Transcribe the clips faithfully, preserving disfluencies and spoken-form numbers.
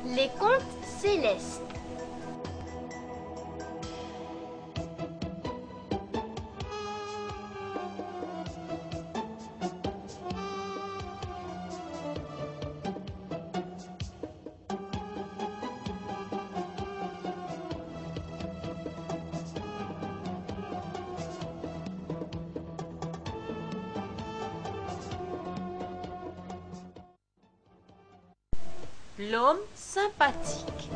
Les contes célestes. L'homme sympathique.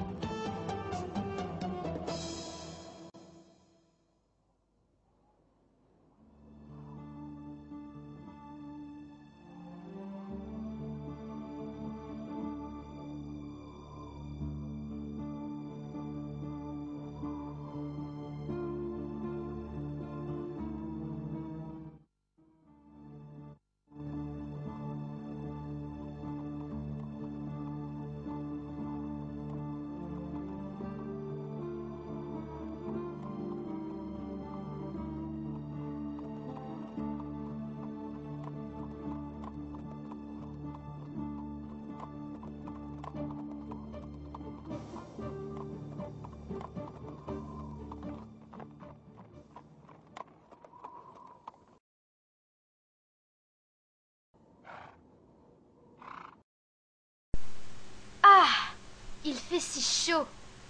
Ah, il fait si chaud.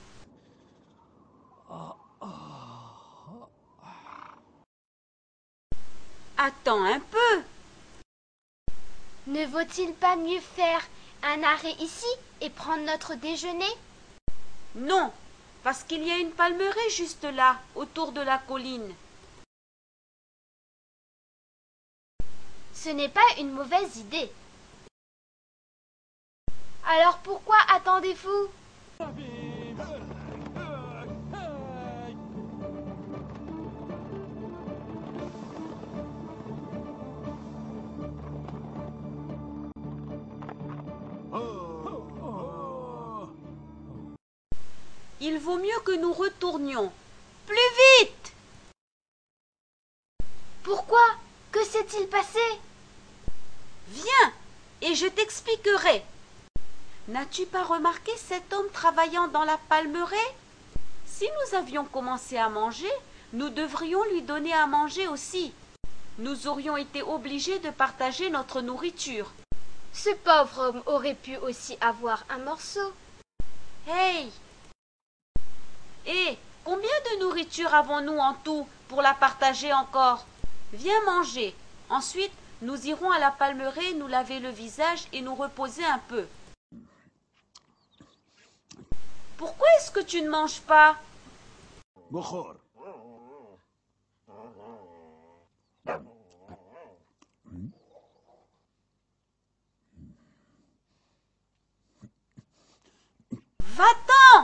Attends un peu. Ne vaut-il pas mieux faire un arrêt ici et prendre notre déjeuner? Non, parce qu'il y a une palmeraie juste là, autour de la colline. Ce n'est pas une mauvaise idée. Alors pourquoi attendez-vous? Il vaut mieux que nous retournions. Plus vite! Pourquoi? Que s'est-il passé? Viens, et je t'expliquerai. N'as-tu pas remarqué cet homme travaillant dans la palmeraie? Si nous avions commencé à manger, nous devrions lui donner à manger aussi. Nous aurions été obligés de partager notre nourriture. Ce pauvre homme aurait pu aussi avoir un morceau. Hey! Et combien de nourriture avons-nous en tout pour la partager encore? Viens manger. Ensuite, nous irons à la palmeraie nous laver le visage et nous reposer un peu. Pourquoi est-ce que tu ne manges pas? Va-t'en!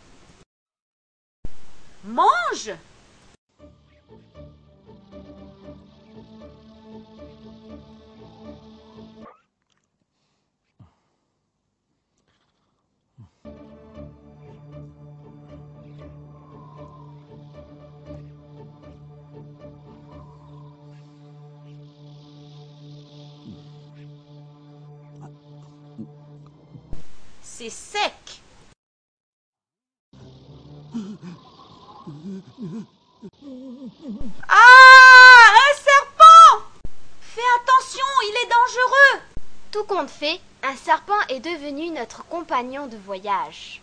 Mange! C'est sec. Ah! Un serpent! Fais attention, il est dangereux. Tout compte fait, un serpent est devenu notre compagnon de voyage.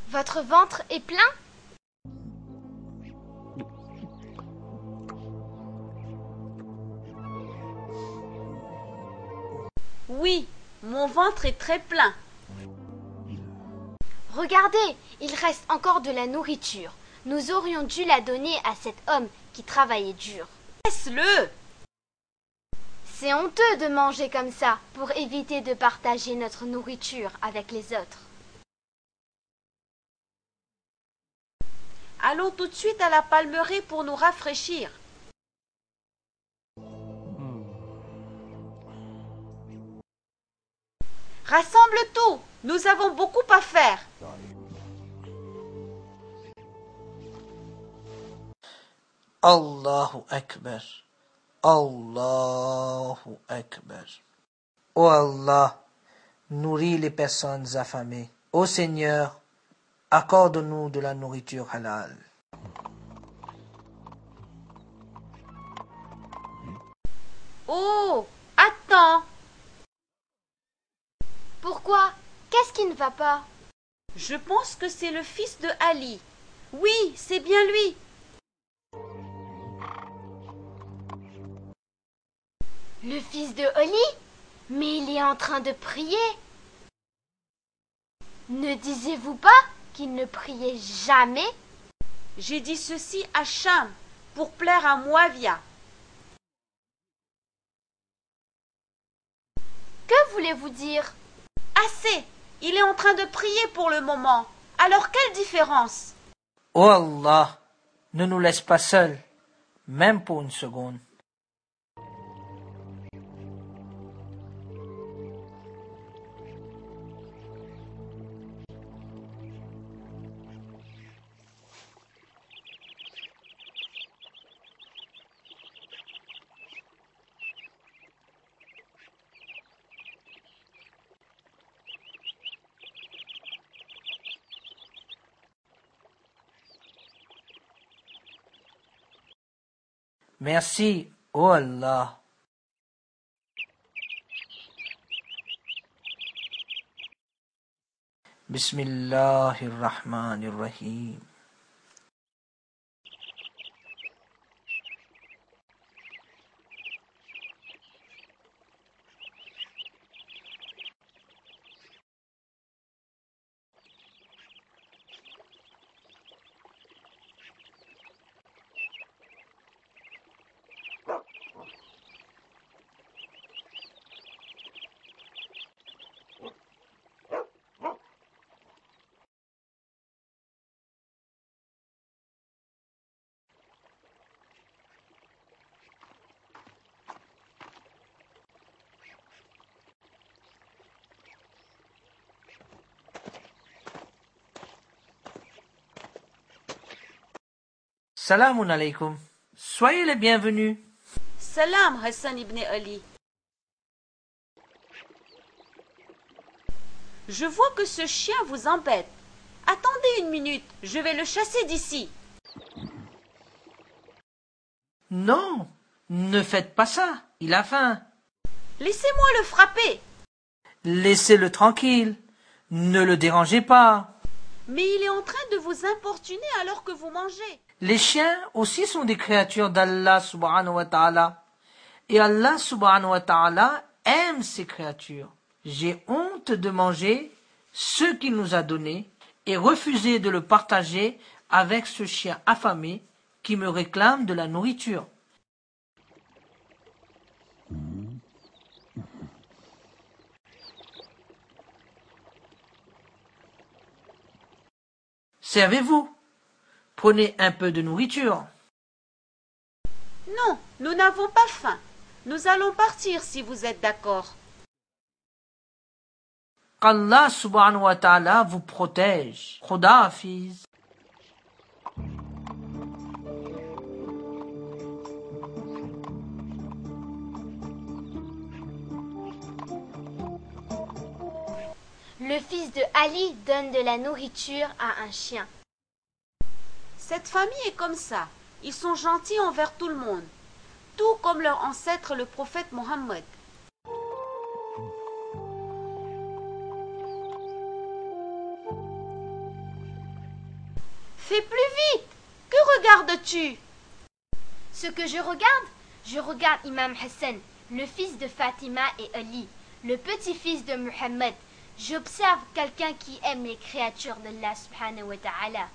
Votre ventre est plein? Oui, mon ventre est très plein. Regardez, il reste encore de la nourriture. Nous aurions dû la donner à cet homme qui travaillait dur. Laisse-le! C'est honteux de manger comme ça pour éviter de partager notre nourriture avec les autres. Allons tout de suite à la palmeraie pour nous rafraîchir. Rassemble tout, nous avons beaucoup à faire. Allahu Akbar. Allahu Akbar. Ô Allah, nourris les personnes affamées. Ô Seigneur, accorde-nous de la nourriture halal. Oh, attends. Pourquoi? Qu'est-ce qui ne va pas? Je pense que c'est le fils de Ali. Oui, c'est bien lui. Le fils de Oli? Mais il est en train de prier. Ne disiez-vous pas qu'il ne priait jamais? J'ai dit ceci à Cham pour plaire à Muawiyah. Que voulez-vous dire? Assez, il est en train de prier pour le moment. Alors quelle différence? Ô Allah, ne nous laisse pas seuls, même pour une seconde. Merci, ô Allah. Bismillahirrahmanirrahim. Salamun alaykum. Soyez les bienvenus. Salam, Hassan ibn Ali. Je vois que ce chien vous embête. Attendez une minute, je vais le chasser d'ici. Non, ne faites pas ça. Il a faim. Laissez-moi le frapper. Laissez-le tranquille. Ne le dérangez pas. Mais il est en train de vous importuner alors que vous mangez. Les chiens aussi sont des créatures d'Allah subhanahu wa ta'ala. Et Allah subhanahu wa ta'ala aime ces créatures. J'ai honte de manger ce qu'il nous a donné et refuser de le partager avec ce chien affamé qui me réclame de la nourriture. Servez-vous. Prenez un peu de nourriture. Non, nous n'avons pas faim. Nous allons partir si vous êtes d'accord. Qu'Allah subhanahu wa ta'ala vous protège. Khuda hafiz. Le fils de Ali donne de la nourriture à un chien. Cette famille est comme ça. Ils sont gentils envers tout le monde. Tout comme leur ancêtre le prophète Mohammed. Fais plus vite. Que regardes-tu? Ce que je regarde, je regarde Imam Hassan, le fils de Fatima et Ali, le petit-fils de Muhammad. J'observe quelqu'un qui aime les créatures d'Allah subhanahu wa ta'ala.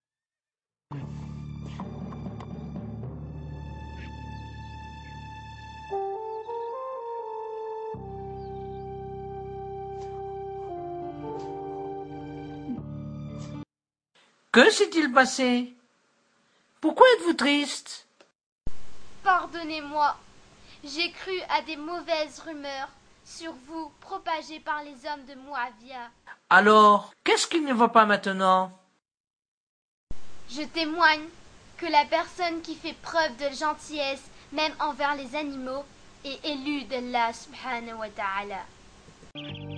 Que s'est-il passé? Pourquoi êtes-vous triste? Pardonnez-moi, j'ai cru à des mauvaises rumeurs sur vous propagées par les hommes de Muawiyah. Alors, qu'est-ce qui ne va pas maintenant? Je témoigne que la personne qui fait preuve de gentillesse, même envers les animaux, est élue d'Allah subhanahu wa ta'ala.